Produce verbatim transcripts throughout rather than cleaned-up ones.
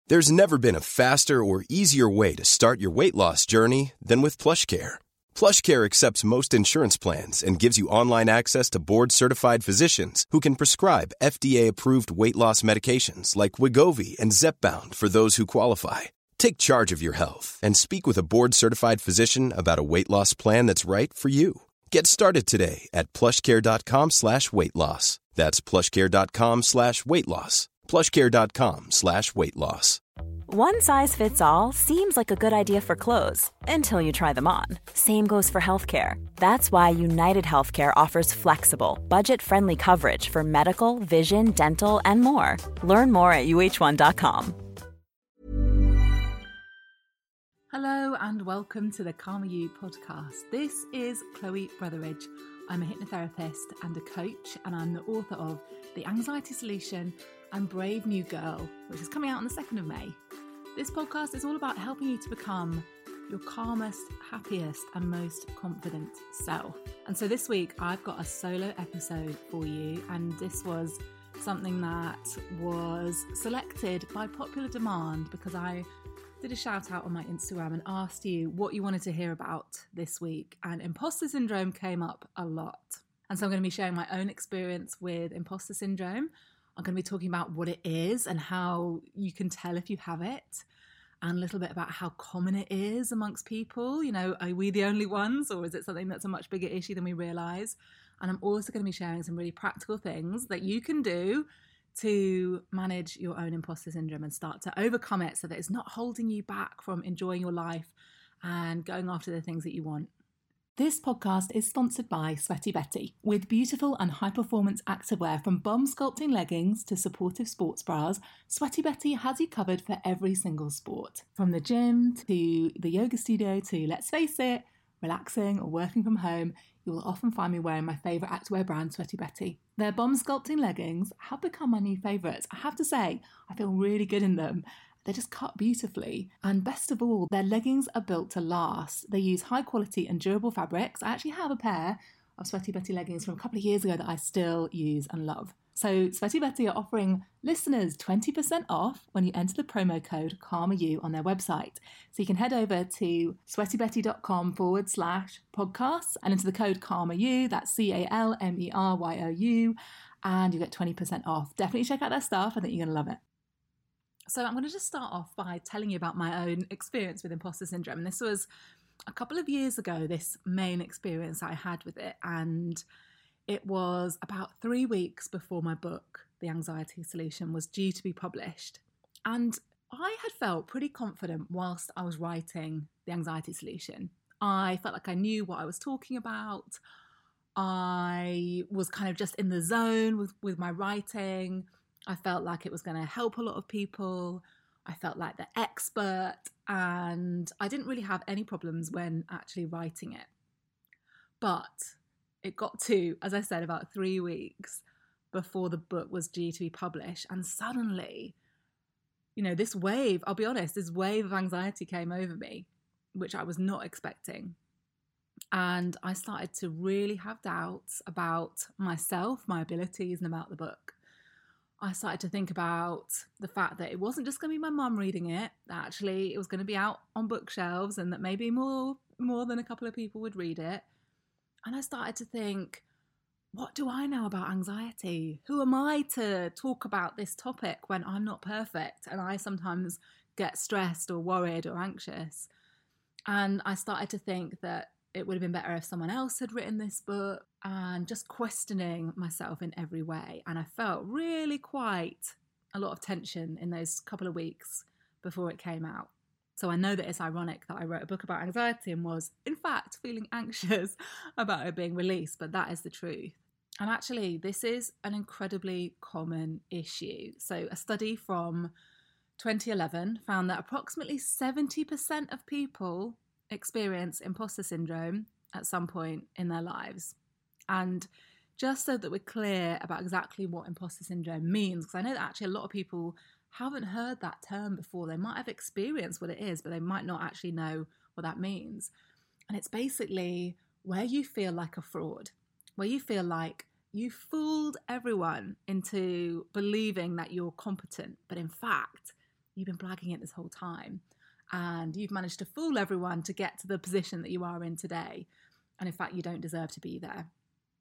There's never been a faster or easier way to start your weight loss journey than with PlushCare. PlushCare accepts most insurance plans and gives you online access to board-certified physicians who can prescribe F D A-approved weight loss medications like Wegovy and Zepbound for those who qualify. Take charge of your health and speak with a board-certified physician about a weight loss plan that's right for you. Get started today at plushcare.com slash weight loss. That's plushcare.com slash weight loss. plushcare.com slash weight loss. One size fits all seems like a good idea for clothes until you try them on. Same goes for healthcare. That's why United Healthcare offers flexible, budget-friendly coverage for medical, vision, dental, and more. Learn more at U H one dot com. Hello and welcome to the Calmer You podcast. This is Chloe Brotheridge. I'm a hypnotherapist and a coach, and I'm the author of The Anxiety Solution and Brave New Girl, which is coming out on the second of May. This podcast is all about helping you to become your calmest, happiest and most confident self. And so this week I've got a solo episode for you, and this was something that was selected by popular demand because I did a shout out on my Instagram and asked you what you wanted to hear about this week, and imposter syndrome came up a lot. And so I'm going to be sharing my own experience with imposter syndrome. I'm going to be talking about what it is and how you can tell if you have it, and a little bit about how common it is amongst people. You know, are we the only ones, or is it something that's a much bigger issue than we realise? And I'm also going to be sharing some really practical things that you can do to manage your own imposter syndrome and start to overcome it so that it's not holding you back from enjoying your life and going after the things that you want. This podcast is sponsored by Sweaty Betty. With beautiful and high-performance activewear from bomb sculpting leggings to supportive sports bras, Sweaty Betty has you covered for every single sport. From the gym to the yoga studio to, let's face it, relaxing or working from home, you will often find me wearing my favourite activewear brand, Sweaty Betty. Their bomb sculpting leggings have become my new favourites. I have to say, I feel really good in them. They're just cut beautifully. And best of all, their leggings are built to last. They use high quality and durable fabrics. I actually have a pair of Sweaty Betty leggings from a couple of years ago that I still use and love. So Sweaty Betty are offering listeners twenty percent off when you enter the promo code CalmerYou on their website. So you can head over to sweatybetty.com forward slash podcasts and enter the code CalmerYou, that's C A L M E R Y O U, and you get twenty percent off. Definitely check out their stuff. I think you're going to love it. So I'm going to just start off by telling you about my own experience with imposter syndrome. And this was a couple of years ago, this main experience I had with it. And it was about three weeks before my book, The Anxiety Solution, was due to be published. And I had felt pretty confident whilst I was writing The Anxiety Solution. I felt like I knew what I was talking about. I was kind of just in the zone with, with my writing. I felt like it was going to help a lot of people. I felt like the expert, and I didn't really have any problems when actually writing it. But it got to, as I said, about three weeks before the book was due to be published. And suddenly, you know, this wave, I'll be honest, this wave of anxiety came over me, which I was not expecting. And I started to really have doubts about myself, my abilities, and about the book. I started to think about the fact that it wasn't just going to be my mum reading it, that actually it was going to be out on bookshelves and that maybe more, more than a couple of people would read it. And I started to think, what do I know about anxiety? Who am I to talk about this topic when I'm not perfect and I sometimes get stressed or worried or anxious? And I started to think that it would have been better if someone else had written this book, and just questioning myself in every way. And I felt really quite a lot of tension in those couple of weeks before it came out. So I know that it's ironic that I wrote a book about anxiety and was, in fact, feeling anxious about it being released, but that is the truth. And actually, this is an incredibly common issue. So a study from twenty eleven found that approximately seventy percent of people experience imposter syndrome at some point in their lives. And just so that we're clear about exactly what imposter syndrome means, because I know that actually a lot of people haven't heard that term before. They might have experienced what it is, but they might not actually know what that means. And it's basically where you feel like a fraud, where you feel like you fooled everyone into believing that you're competent, but in fact, you've been blagging it this whole time. And you've managed to fool everyone to get to the position that you are in today. And in fact, you don't deserve to be there.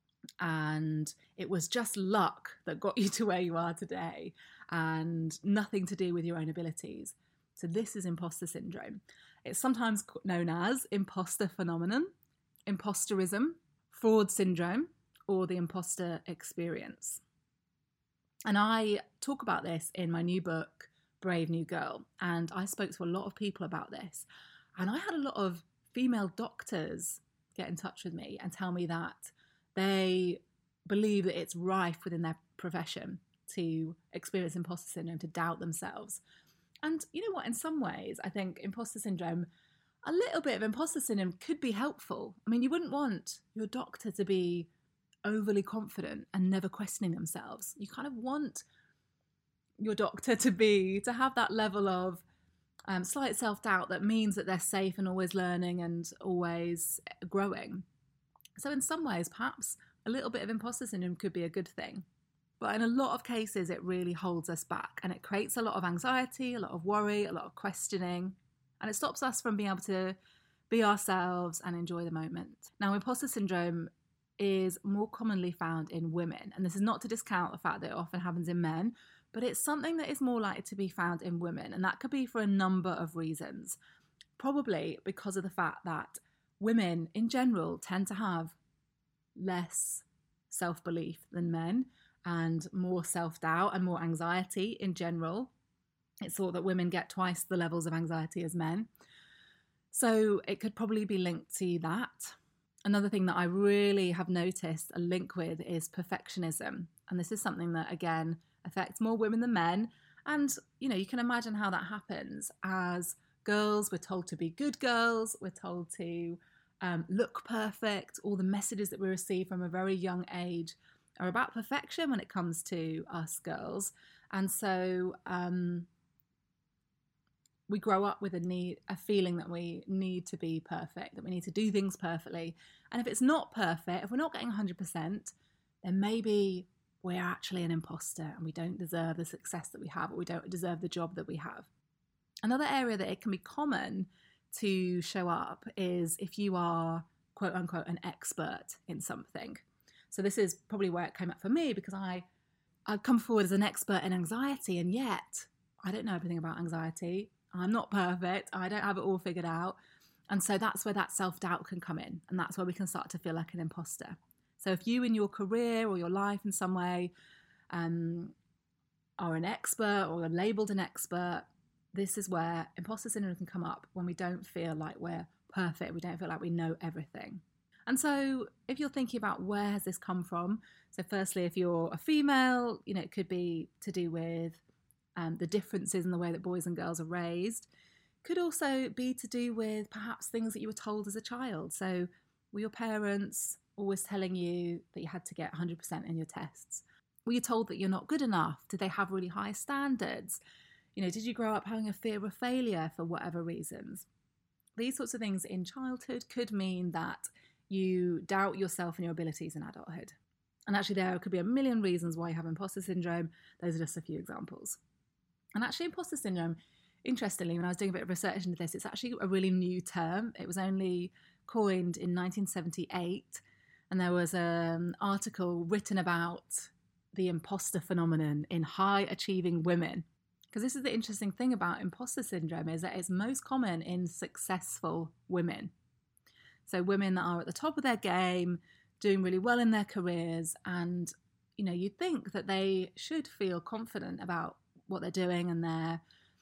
And it was just luck that got you to where you are today and nothing to do with your own abilities. So this is imposter syndrome. It's sometimes known as imposter phenomenon, imposterism, fraud syndrome, or the imposter experience. And I talk about this in my new book, Brave New Girl. And I spoke to a lot of people about this. And I had a lot of female doctors get in touch with me and tell me that they believe that it's rife within their profession to experience imposter syndrome, to doubt themselves. And you know what? In some ways, I think imposter syndrome, a little bit of imposter syndrome could be helpful. I mean, you wouldn't want your doctor to be overly confident and never questioning themselves. You kind of want your doctor to be, to have that level of um, slight self-doubt that means that they're safe and always learning and always growing. So in some ways, perhaps a little bit of imposter syndrome could be a good thing. But in a lot of cases, it really holds us back and it creates a lot of anxiety, a lot of worry, a lot of questioning, and it stops us from being able to be ourselves and enjoy the moment. Now, imposter syndrome is more commonly found in women, and this is not to discount the fact that it often happens in men, but it's something that is more likely to be found in women, and that could be for a number of reasons. Probably because of the fact that women in general tend to have less self-belief than men and more self-doubt and more anxiety in general. It's thought that women get twice the levels of anxiety as men. So it could probably be linked to that. Another thing that I really have noticed a link with is perfectionism. And this is something that, again, affects more women than men. And, you know, you can imagine how that happens. As girls, we're told to be good girls. We're told to um, look perfect. All the messages that we receive from a very young age are about perfection when it comes to us girls. And so um, we grow up with a need, a feeling that we need to be perfect, that we need to do things perfectly. And if it's not perfect, if we're not getting one hundred percent, then maybe we're actually an imposter and we don't deserve the success that we have, or we don't deserve the job that we have. Another area that it can be common to show up is if you are, quote unquote, an expert in something. So this is probably where it came up for me, because I, I'd come forward as an expert in anxiety, and yet I don't know everything about anxiety. I'm not perfect. I don't have it all figured out. And so that's where that self-doubt can come in. And that's where we can start to feel like an imposter. So if you in your career or your life in some way um, are an expert or are labelled an expert, this is where imposter syndrome can come up, when we don't feel like we're perfect. We don't feel like we know everything. And so if you're thinking about where has this come from, so firstly, if you're a female, you know, it could be to do with um, the differences in the way that boys and girls are raised. Could also be to do with perhaps things that you were told as a child. So were your parents always telling you that you had to get one hundred percent in your tests? Were you told that you're not good enough? Did they have really high standards? You know, did you grow up having a fear of failure for whatever reasons? These sorts of things in childhood could mean that you doubt yourself and your abilities in adulthood. And actually there could be a million reasons why you have imposter syndrome. Those are just a few examples. And actually imposter syndrome, interestingly, when I was doing a bit of research into this, it's actually a really new term. It was only coined in nineteen seventy-eight. And there was an article written about the imposter phenomenon in high achieving women. Because this is the interesting thing about imposter syndrome, is that it's most common in successful women. So women that are at the top of their game, doing really well in their careers, and, you know, you'd think that they should feel confident about what they're doing and their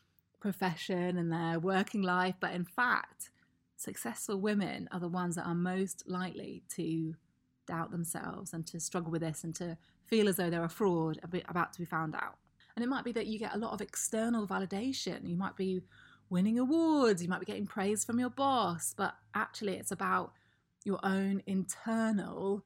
profession and their working life. But in fact, successful women are the ones that are most likely to doubt themselves and to struggle with this and to feel as though they're a fraud about to be found out. And it might be that you get a lot of external validation. You might be winning awards, you might be getting praise from your boss, but actually it's about your own internal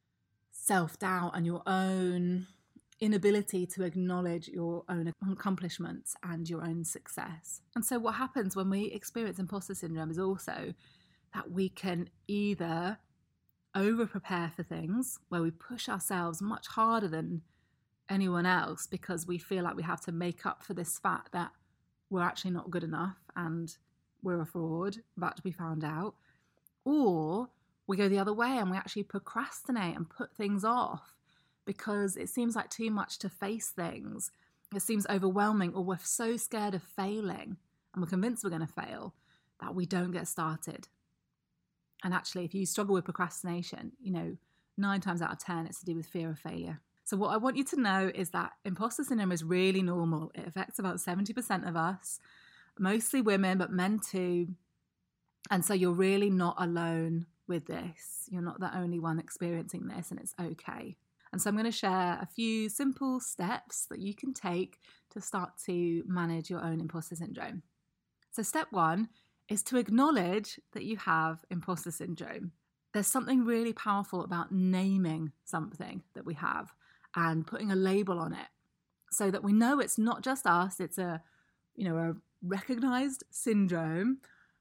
self-doubt and your own inability to acknowledge your own accomplishments and your own success. And so what happens when we experience imposter syndrome is also that we can either over-prepare for things, where we push ourselves much harder than anyone else because we feel like we have to make up for this fact that we're actually not good enough and we're a fraud about to be found out. Or we go the other way and we actually procrastinate and put things off because it seems like too much to face things. It seems overwhelming, or we're so scared of failing and we're convinced we're going to fail that we don't get started. And actually, if you struggle with procrastination, you know, nine times out of ten, it's to do with fear of failure. So what I want you to know is that imposter syndrome is really normal. It affects about seventy percent of us, mostly women, but men too. And so you're really not alone with this. You're not the only one experiencing this, and it's okay. And so I'm going to share a few simple steps that you can take to start to manage your own imposter syndrome. So step one is to acknowledge that you have imposter syndrome. There's something really powerful about naming something that we have and putting a label on it so that we know it's not just us, it's a, you know, a recognized syndrome,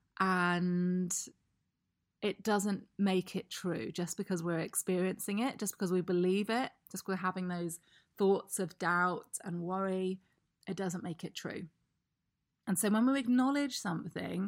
and it doesn't make it true just because we're experiencing it, just because we believe it, just because we're having those thoughts of doubt and worry, it doesn't make it true. And so when we acknowledge something,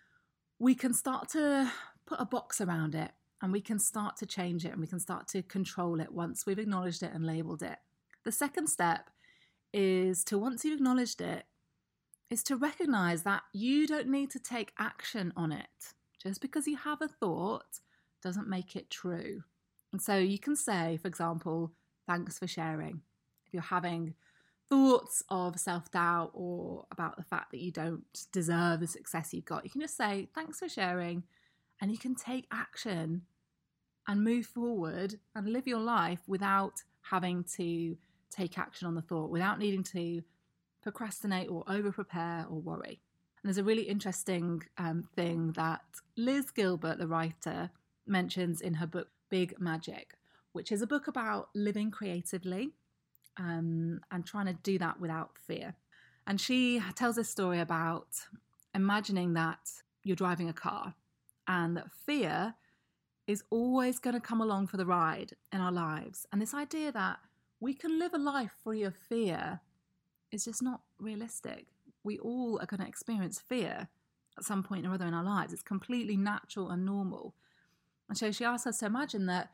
we can start to put a box around it, and we can start to change it, and we can start to control it once we've acknowledged it and labelled it. The second step is to, once you've acknowledged it, is to recognise that you don't need to take action on it. Just because you have a thought doesn't make it true. And so you can say, for example, thanks for sharing. If you're having thoughts of self-doubt or about the fact that you don't deserve the success you've got, you can just say, thanks for sharing, and you can take action and move forward and live your life without having to take action on the thought, without needing to procrastinate or over-prepare or worry. And there's a really interesting um, thing that Liz Gilbert, the writer, mentions in her book, Big Magic, which is a book about living creatively um, and trying to do that without fear. And she tells a story about imagining that you're driving a car and that fear is always going to come along for the ride in our lives. And this idea that we can live a life free of fear is just not realistic. We all are going to experience fear at some point or other in our lives. It's completely natural and normal. And so she asks us to imagine that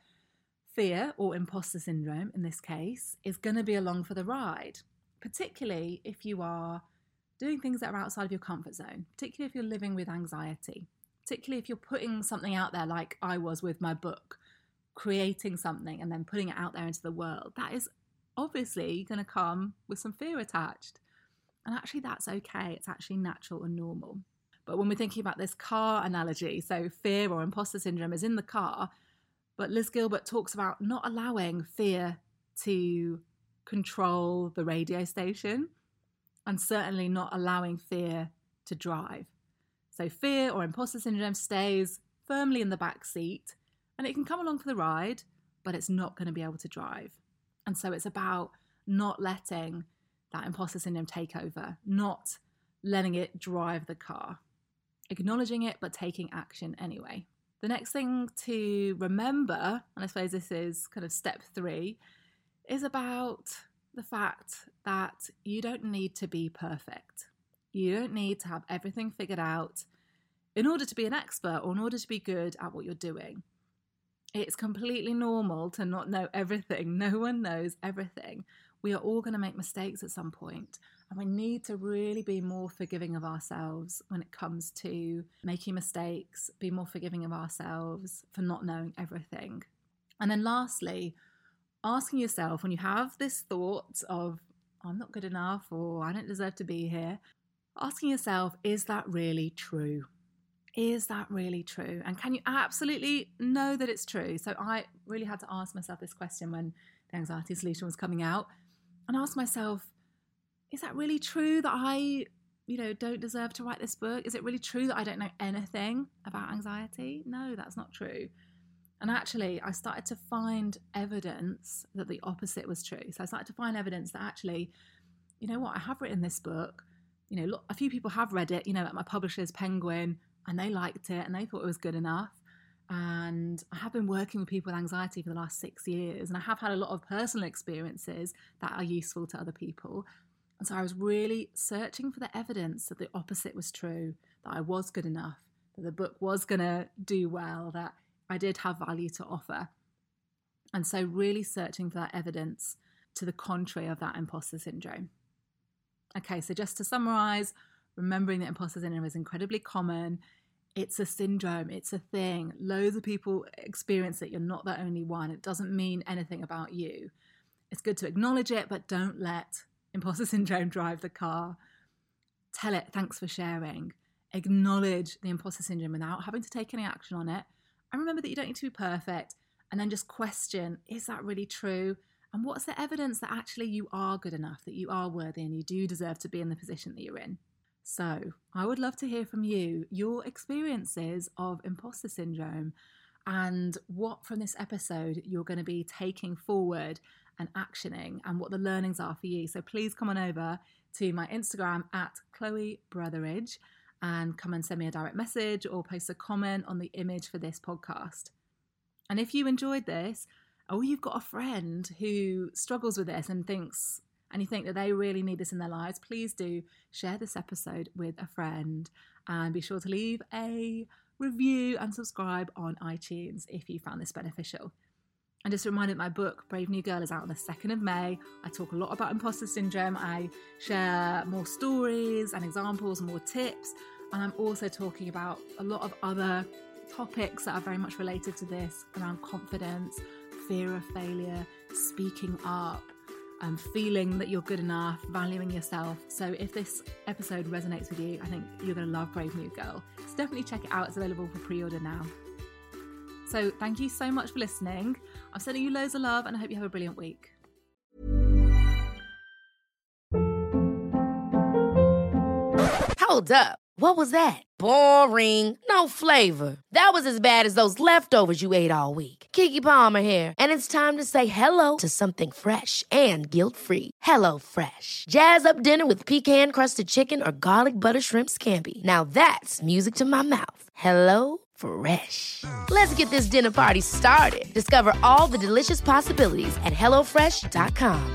fear, or imposter syndrome in this case, is going to be along for the ride, particularly if you are doing things that are outside of your comfort zone, particularly if you're living with anxiety, particularly if you're putting something out there like I was with my book, creating something and then putting it out there into the world. That is obviously going to come with some fear attached. And actually that's okay. It's actually natural and normal. But when we're thinking about this car analogy, so fear or imposter syndrome is in the car, but Liz Gilbert talks about not allowing fear to control the radio station, and certainly not allowing fear to drive. So fear or imposter syndrome stays firmly in the back seat, and it can come along for the ride, but it's not going to be able to drive. And so it's about not letting that imposter syndrome take over, not letting it drive the car, acknowledging it, but taking action anyway. The next thing to remember, and I suppose this is kind of step three, is about the fact that you don't need to be perfect. You don't need to have everything figured out in order to be an expert or in order to be good at what you're doing. It's completely normal to not know everything. No one knows everything. We are all going to make mistakes at some point, and we need to really be more forgiving of ourselves when it comes to making mistakes, be more forgiving of ourselves for not knowing everything. And then lastly, asking yourself when you have this thought of, I'm not good enough or I don't deserve to be here, asking yourself, is that really true? Is that really true? And can you absolutely know that it's true? So I really had to ask myself this question when the Anxiety Solution was coming out, and ask myself, is that really true that I, you know, don't deserve to write this book? Is it really true that I don't know anything about anxiety? No, that's not true. And actually, I started to find evidence that the opposite was true. So I started to find evidence that actually, you know what, I have written this book. You know, look, a few people have read it, you know, at my publisher's Penguin, and they liked it and they thought it was good enough. And I have been working with people with anxiety for the last six years, and I have had a lot of personal experiences that are useful to other people. And so I was really searching for the evidence that the opposite was true, that I was good enough, that the book was going to do well, that I did have value to offer. And so really searching for that evidence to the contrary of that imposter syndrome. Okay, so just to summarize, remembering that imposter syndrome is incredibly common. It's a syndrome, it's a thing. Loads of people experience it. You're not the only one. It doesn't mean anything about you. It's good to acknowledge it, but don't let imposter syndrome drive the car. Tell it, thanks for sharing. Acknowledge the imposter syndrome without having to take any action on it. And remember that you don't need to be perfect. And then just question, is that really true? And what's the evidence that actually you are good enough, that you are worthy and you do deserve to be in the position that you're in? So I would love to hear from you, your experiences of imposter syndrome and what from this episode you're going to be taking forward and actioning and what the learnings are for you. So please come on over to my Instagram at Chloe Brotheridge and come and send me a direct message or post a comment on the image for this podcast. And if you enjoyed this, or you've got a friend who struggles with this and thinks, and you think that they really need this in their lives, please do share this episode with a friend and be sure to leave a review and subscribe on iTunes if you found this beneficial. And just a reminder that my book, Brave New Girl, is out on the second of May. I talk a lot about imposter syndrome. I share more stories and examples and more tips. And I'm also talking about a lot of other topics that are very much related to this around confidence, fear of failure, speaking up, um, feeling that you're good enough, valuing yourself. So if this episode resonates with you, I think you're going to love Brave New Girl. So definitely check it out. It's available for pre-order now. So thank you so much for listening. I'm sending you loads of love and I hope you have a brilliant week. Hold up. What was that? Boring. No flavor. That was as bad as those leftovers you ate all week. Keke Palmer here. And it's time to say hello to something fresh and guilt-free. Hello Fresh. Jazz up dinner with pecan-crusted chicken or garlic butter shrimp scampi. Now that's music to my mouth. Hello Fresh. Let's get this dinner party started. Discover all the delicious possibilities at hello fresh dot com.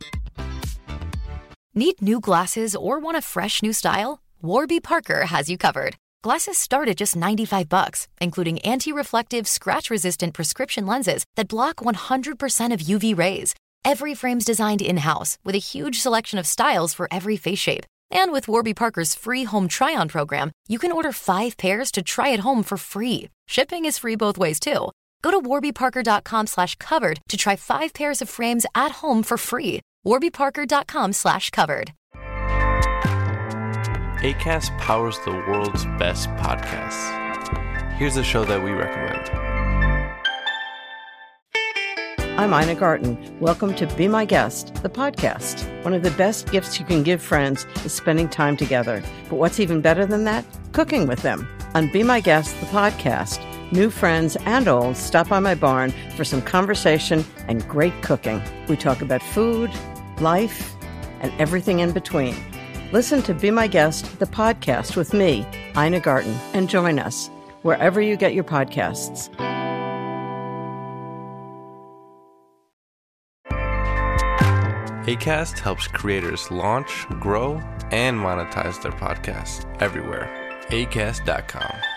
Need new glasses or want a fresh new style? Warby Parker has you covered. Glasses start at just ninety-five bucks, including anti-reflective, scratch-resistant prescription lenses that block one hundred percent of U V rays. Every frame's designed in-house with a huge selection of styles for every face shape. And with Warby Parker's free home try-on program, you can order five pairs to try at home for free. Shipping is free both ways, too. Go to warbyparker.com slash covered to try five pairs of frames at home for free. warbyparker.com slash covered. Acast powers the world's best podcasts. Here's a show that we recommend. I'm Ina Garten. Welcome to Be My Guest, the podcast. One of the best gifts you can give friends is spending time together. But what's even better than that? Cooking with them. On Be My Guest, the podcast, new friends and old stop by my barn for some conversation and great cooking. We talk about food, life, and everything in between. Listen to Be My Guest, the podcast with me, Ina Garten, and join us wherever you get your podcasts. Acast helps creators launch, grow, and monetize their podcasts everywhere. acast dot com.